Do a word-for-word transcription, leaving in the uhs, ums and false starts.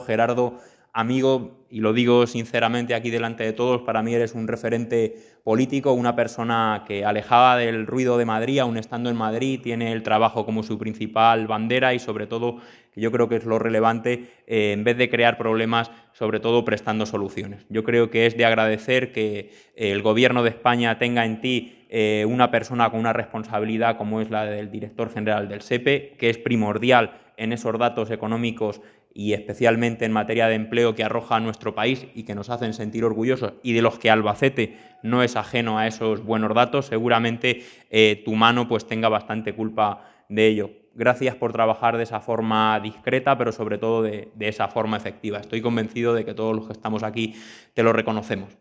Gerardo, amigo, y lo digo sinceramente aquí delante de todos, para mí eres un referente político, una persona que, alejada del ruido de Madrid, aun estando en Madrid, tiene el trabajo como su principal bandera y, sobre todo, que yo creo que es lo relevante, eh, en vez de crear problemas, sobre todo prestando soluciones. Yo creo que es de agradecer que eh, el Gobierno de España tenga en ti eh, una persona con una responsabilidad como es la del director general del SEPE, que es primordial en esos datos económicos y especialmente en materia de empleo que arroja a nuestro país y que nos hacen sentir orgullosos, y de los que Albacete no es ajeno a esos buenos datos. Seguramente eh, tu mano pues tenga bastante culpa de ello. Gracias por trabajar de esa forma discreta, pero sobre todo de, de esa forma efectiva. Estoy convencido de que todos los que estamos aquí te lo reconocemos.